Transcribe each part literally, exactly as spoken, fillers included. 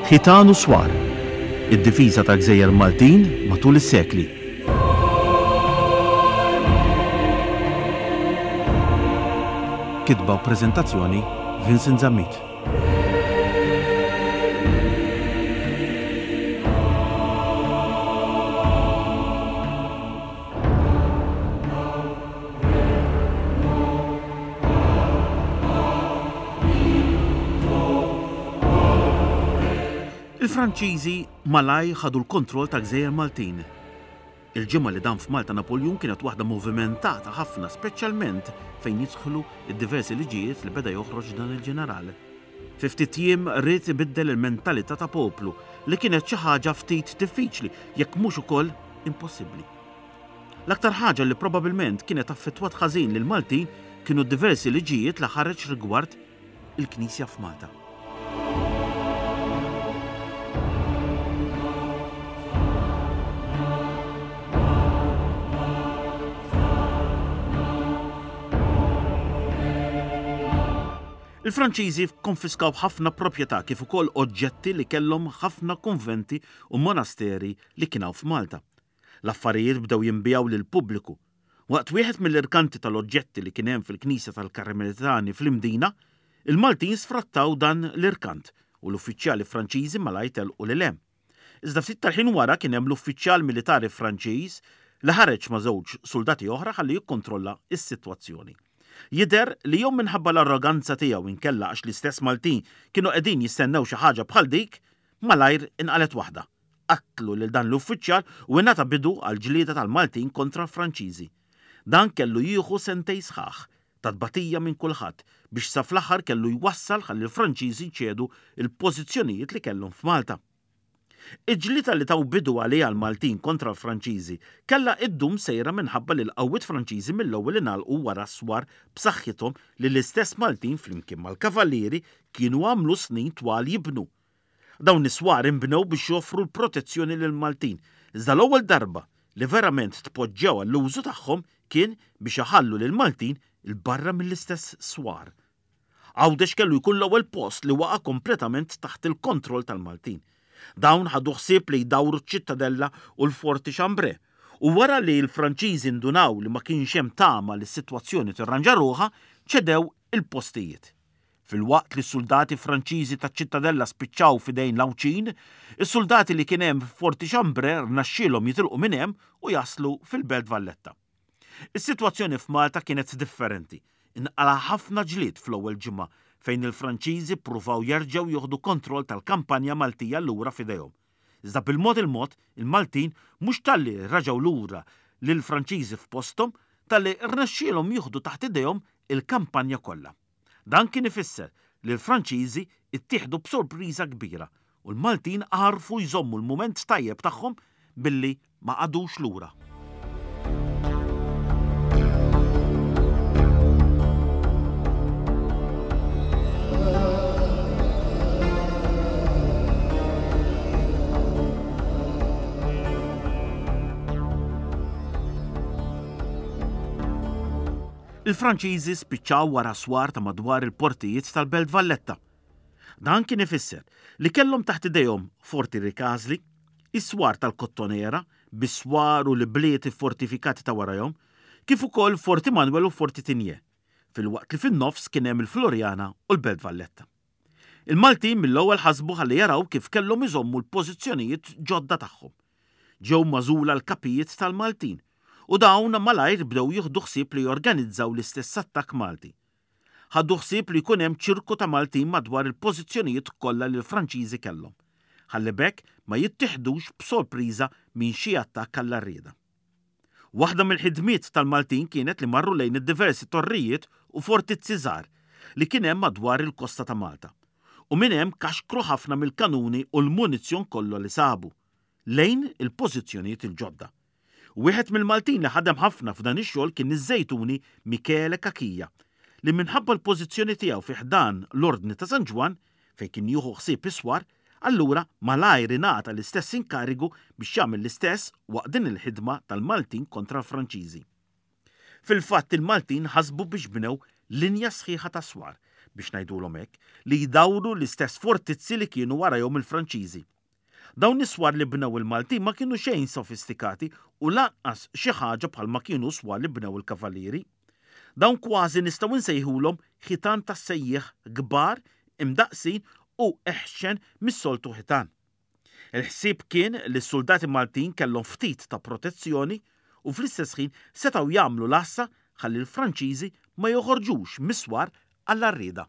Ħitan u swar, id-difiża tal-Gżejjer Maltin matul is-sekli. Kitba u preżentazzjoni Vincent Zammit. Il-Franċiżi malaj ħadu l-kontroll ta' Gżejjer Maltin. Il-ġimgħa li dan f'Malta Napoleon kienet waħda movimentata ħafna, speċjalment fejn jidħlu id-diversi liġijiet li beda joħroġ dan il-ġeneral. Fi ftit jiem rrid ibiddel il-mentalità ta' poplu li kienet xi ħaġa ftit diffiċli jekk mhux ukoll impossibbli. L-aktar ħaġa li probabbilment kienet affettwat ħażin lil Maltin kienu diversi liġijiet li ħareġ rigward il-Knisja f'Malta. Il-Franċiżi konfiskaw ħafna proprjetà kif ukoll oġġetti li kellhom ħafna konventi u monasteri li kienu f'Malta. L-affarijiet bdew jinbijaw lil pubbliku. Waqt wieħed mill-irkanti tal-oġġetti li kien hemm fil-Knisja tal-Karmelitani fl-Imdina, il-Maltin sfrattaw dan l-irkant u l-uffiċjali Franċiżi malaj telqu lil hemm. Iżda ftit tal-ħin wara kien hemm l-uffiċjal militari Franċiż li ħareġ ma' żewġ soldati oħra ħalli jikkontrolla s-sitwazzjoni. Jidher li jew minħabba l-arroganza tiegħu inkella għax l-istess Maltin kienu qegħdin jistennew xi ħaġa bħal dik, malajr inqalet waħda. Qatlu lil dan l-uffiċjal u ingħata bidu għal ġlieda tal-Maltin kontra l-Franċiżi. Dan kellu jieħu sentej sħaħ ta' tbatija minn kulħadd biex sa fl-aħħar kellu jwassal ħalli l-Franċiżi ċedu il-pożizzjonijiet li kellhom f'Malta. Iġlieta li taw bidu għalija l-Maltin kontra l-Franċiżi kellha iddum sejra minħabba li l-qawwiet Franċiżi mill-ewwel ingħalqu wara swar b'saħħithom li l-istess Maltin flimkien mal-kavallieri kienu għamlu snin twal jibnu. Dawn is-swar inbnew biex joffru l-protezzjoni lil Maltin, iżda l-ewwel darba li verament tpoġġew għall-użu tagħhom kien biex iħallu lil Maltin il-barra mill-istess swar. Għawdex kellu jkun l-ewwel post li waqa' kompletament taħt il-kontroll tal-Maltin. Dawn ħadu ħsieb li jdawru ċ-ċittadella u l-Forti Xambre. U wara li l-Franċiżi ndunaw li ma kienx hemm tama li s-sitwazzjoni tirranġa ruħha, ċedew il-postijiet. Fil-waqt li s-soldati Franċiżi taċ-ċittadella spiċċaw f'idejn l-Awċin, is-soldati li kien hemm f'Forti Xambre rnaxxielhom jitilqu minn hemm u jaslu fil-Belt Valletta. Is-sitwazzjoni f'Malta kienet differenti. Inqala ħafna ġlied fl-ewwel ġimgħa fejn il-Franċiżi ppruvaw jerġgħu jieħdu kontroll tal-kampanja Maltija lura f'idejhom. Iżda bil-mod il-mod, il-Maltin mhux talli raġgħu lura lill-Franċiżi f'posthom talli rnexxielhom jieħdu taħt idejhom il-kampanja kollha. Dan kien ifisser li l-Franċiżi ttieħdu b'sorpriża kbira u l-Maltin għarfu jżommu l-mument tajjeb tagħhom billi ma qagħdux lura. Il-Franċiżi spiċċaw wara swar ta' madwar il-portijiet tal-Belt Valletta. Dan kien ifisser li kellhom taħt idejhom forti rikażli, is-swar tal-Kottonera, bis-swar u l-bliet fortifikati ta' warahom, kif ukoll Forti Manuel u Forti Tinje, filwaqt li fin-nofs kien hemm il-Florjana u l-Belt Valletta. Il-Maltin mill-ewwel ħasbu ħalli jaraw kif kellhom iżommu l-pożizzjonijiet ġodda tagħhom. Ġew magħżula l-kapijiet tal-Maltin. U dawn malajr bdew jieħdu ħsieb li jorganizzaw l-istess attakk Malti. Ħaddu ħsieb li jkun hemm ċirku ta' Maltin madwar il-pożizzjonijiet kollha li l-Franċiżi kellhom. Ħalli bekk ma jittieħdux b'sorpriża minn xi attakk għall-arrieda. Waħda mill-ħidmiet tal-Maltin kienet li marru lejn id-diversi torrijiet u fortijiet żgħar li kien hemm madwar il-kosta ta' Malta. U minn hemm kaxkru ħafna mill-kanuni u l-munizzjon kollu li sabu lejn il-pożizzjonijiet il-ġodda. Wieħed mill-Maltin li ħadem ħafna f'dan ix-xogħol kien iż-Żejtuni Michele Kakija li minħabba l-pożizzjoni tiegħu fi ħdan l-Ordni ta' San Ġwan fejn kien jieħu ħsieb iswar, allura malajr ingħata l-istess inkarigu biex jagħmel l-istess waqt din il-ħidma tal-Maltin kontra l-Franċiżi. Fil-fatt il-Maltin ħasbu biex bnew linja sħiħa ta' swar biex ngħidulhom hekk li jdawru l-istess fortizzi li kienu warahom il-Franċiżi. Dawn is-swar li bnew il-Maltin ma kienu xejn sofistikati u lanqas xi ħaġa bħalma kienu swar li bnew il-Kavallieri. Dawn kważi nistgħu nsejħulhom ħitan tas-sejjieħ kbar imdaqsin u eħxen mis-soltu ħitan. Il-ħsieb kien li s-soldati Maltin kellhom ftit ta' protezzjoni u fl-istess ħin setgħu jagħmlu lassa ħalli l-Franċiżi ma joħorġux miswar għall-arrieda.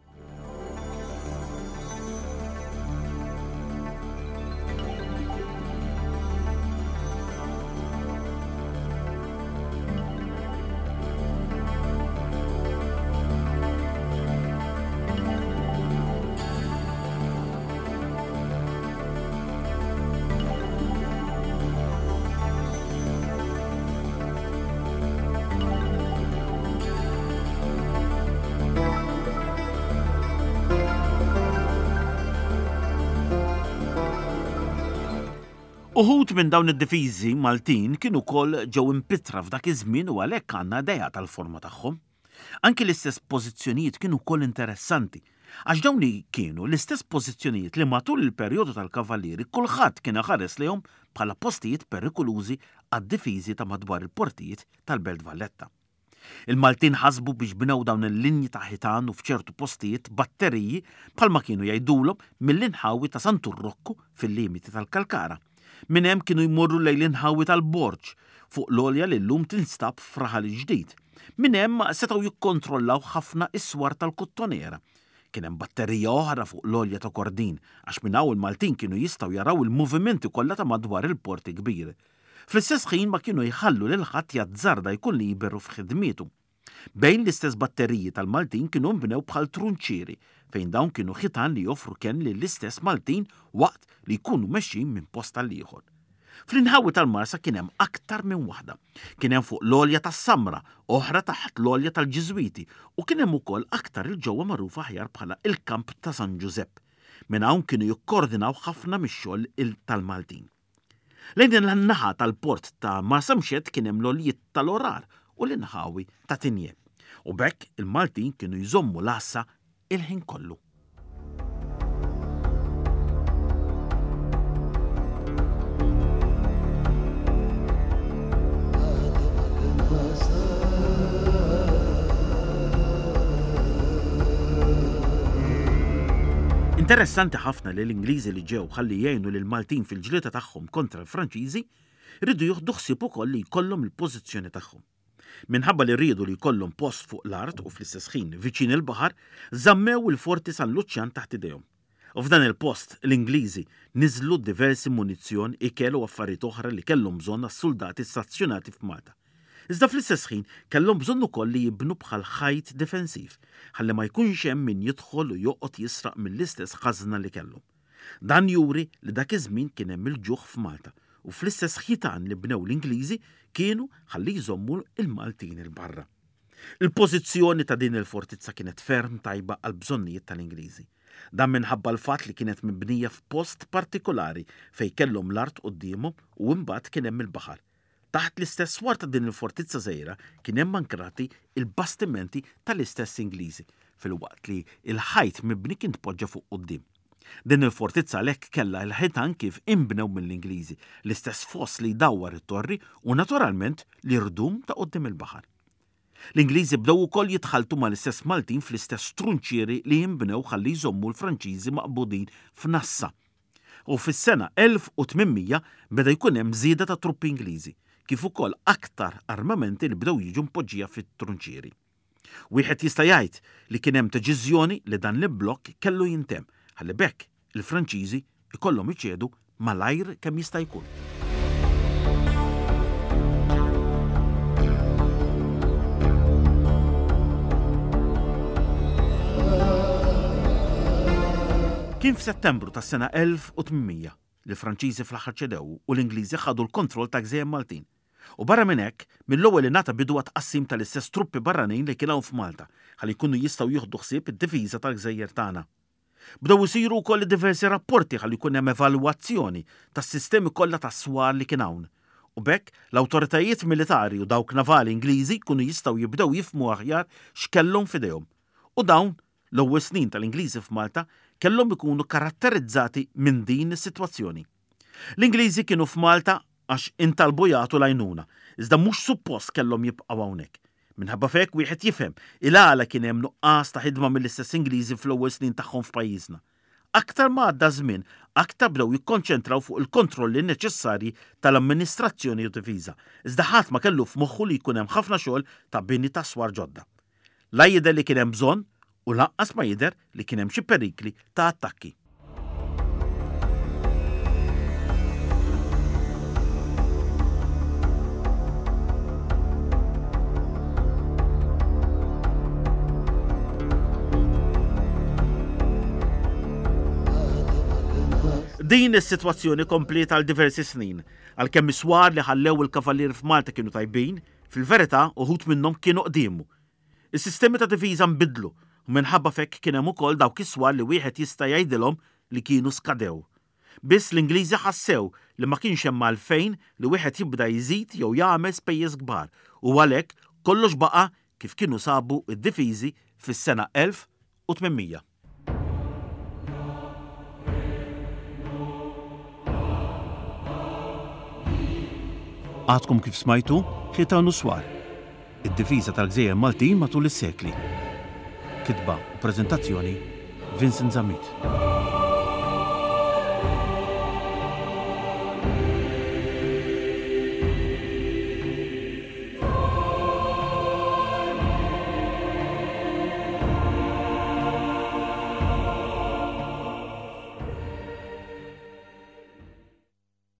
Uħud minn dawn id-difiżi Maltin kienu wkoll ġew impitra f'dak iż-żmien u għalhekk għandna idea tal-forma tagħhom. Anki l-istess pożizzjonijiet kienu wkoll interessanti, għax dawn kienu l-istess pożizzjonijiet li matul il-perjodu tal-Kavallieri kulħadd kien ħares lejhom bħala postijiet perikolużi għad-difiżi ta' madwar il-portijiet tal-Belt Valletta. Il-Maltin ħasbu biex bnew dawn il-linji ta' ħitan u f'ċertu postijiet batteriji bħalma kienu jgħidulhom mill-inħawi ta' Santurrokku fil-limiti tal-Kalkara. Minn hemm kienu jmorru lejn l-inħawi tal-Borġ fuq l-olja li llum tinstab f'Raħal ġdid. Minn hemm setgħu jikkontrollaw ħafna iswar tal-Kuttonera. Kien hemm batterija oħra fuq l-olja ta' Kordin għax minn hawn il-Maltin kienu jistgħu jaraw il-movimenti kollha ta' madwar il-porti kbir. Fl-istess ħin ma kienu jħallu lil ħadd jazzarda jkun liberu f'ħidmietu. Bejn l-istess batteriji tal-Maltin kienu mbnew bħal trunċieri fejn dawn kienu ħitan li joffru kemm lill-istess Maltin waqt li jkunu mexxin minn post tal-ieħor. Fl-inħawi tal-Marsa kien hemm aktar minn waħda. Kien hemm fuq l-olja tas-Samra, oħra taħt l-olja tal-Ġiżwiti u kien hemm ukoll aktar il-ġewwa magħrufa aħjar bħala il-Kamp ta' San Giuseppe. Minn hawn kienu jikkoordinaw ħafna mix-xogħol tal-Maltin. Lejn din l-naħa tal-port ta' Marsa Mxed kien hemm l-oljiet tal-Orar u l-inħawi ta' Tinje. U bekk il-Maltin kienu jżommu l-assa il-ħin kollu. Interessanti ħafna li l-Ingliżi li ġew ħalli jgħinu lil Maltin fil-ġlieta tagħhom kontra l-Franċiżi rridu jieħdu ħsieb ukoll li jkollhom il-pożizzjoni tagħhom. Minħabba li rridu li jkollhom post fuq l-art u fl-istess ħin viċin il-baħar, żammew il-forti San Luċjan taħt idejhom. U f'dan il-post l-Ingliżi niżlu diversi munizzjon, ikel u affarijiet oħra li kellhom bżonn għas-soldati stazzjonati f'Malta. Iżda fl-istess ħin kellhom bżonn ukoll li jibnu bħal ħajt defensiv, ħalli ma jkunx hemm min jidħol u joqgħod jisraq mill-istess ħażna li kellhom. Dan juri li dak iż-żmien kien hemm il-ġuħ f'Malta u fl-istess ħitan li bnew l-Ingliżi kienu ħalli jżommu il-Maltin il-barra. Il-pożizzjoni ta' din il-fortizza kienet ferm tajba għal bżonnijiet tal-Ingliżi. Dan minħabba l-fatt li kienet mibnija f'post partikolari fejn kellhom l-art qudiemhom u mbagħad kien hemm il-baħar. Taħt l-istess swar ta' din il-fortizza żgħira kien hemm ankrati il-bastimenti tal-istess Ingliżi fil-waqt li il-ħajt mibni kien tpoġġa fuq quddiem. Din il-fortizza għalhekk kellha l-ħitan kif inbnew mill-Ingliżi, l-istess foss li jdawwar it-torri u naturalment l-irdum ta' quddiem il-baħar. L-Ingliżi bdew ukoll jitħaltu mal-istess Maltin fl-istess trunċieri li jinbnew ħalli jżommu l-Franċiżi maqbudin f'Nassa. U fis-sena elf u tminmija beda jkun hemm żieda ta' truppi Ingliżi, kif ukoll aktar armamenti li bdew jiġu mpoġġija fit-trunċieri. Wieħed jista' jgħid li kien hemm deċiżjoni li dan l-blokk kellu jintemm, ħalli bekk il-Franċiżi ikollhom iċedu malajr kemm jista' jkun. Kien f'Settembru tas-sena elf u tminmija li l-Franċiżi fl-aħħar ċedew u l-Ingliżi ħadu l-kontroll ta' Gżejjer Maltin. U barra minn hekk, mill-ewwel li nata bidu tqassim tal-istess truppi barranin li kienu f'Malta, ħalli jkunu jistgħu jieħdu ħsieb id-difiża tal-Gżejjer tagħna. Bdew isiru wkoll diversi rapporti ħalli jkun hemm evalwazzjoni tas-sistemi kollha tas-swar li kien hawn. U bekk l-awtoritajiet militari u dawk navali Ingliżi kunu jistgħu jibdew jifhmu aħjar x'kellhom f'idejhom. U dawn l-ewwel snin tal-Ingliżi f'Malta kellhom ikunu karatterizzati minn din is-sitwazzjoni. L-Ingliżi kienu f'Malta għax intalbu jagħtu l-għajnuna, iżda mhux suppost kellhom jibqgħu hawnhekk. Minħabba fek wieħed jifhem il-għala kien hemm nuqqas ta' ħidma mill-istess Ingliżi fl-ewwel snin tagħhom f'pajjiżna. Aktar ma għadda żmien, aktar bdew jikkonċentraw fuq il-kontrolli neċessarji tal-amministrazzjoni u difiża, iżda ħadd ma kellu f'moħħu li jkun hemm ħafna xogħol ta' bini ta' swar ġodda. La jidher li kien hemm bżonn u lanqas ma jidher li kien hemm xi perikli ta' attakki. Din is-sitwazzjoni komplet għal diversi snin, għalkemm is-swar li ħallew il-kavallieri f'Malta kienu tajbin, fil-verità uħud minnhom kienu qdiemu. Is-sistemi ta' difiża nbidlu u minħabba fekk kien hemm ukoll dawk is-swar li wieħed jista' jgħidilhom li kienu skadew. Biss l-Ingliżi ħassew li ma kienx hemm għalfejn li wieħed jibda jżid jew jagħmel spejjeż kbar u għalhekk kollox baqa' kif kienu sabu d-difiżi fis-sena elf u tminmija. Għadkom kif smajtu, ħitan u swar. Id-difiża tal-Gżejjer Maltin matul is-sekli. Kitba u preżentazzjoni Vincent Zamit.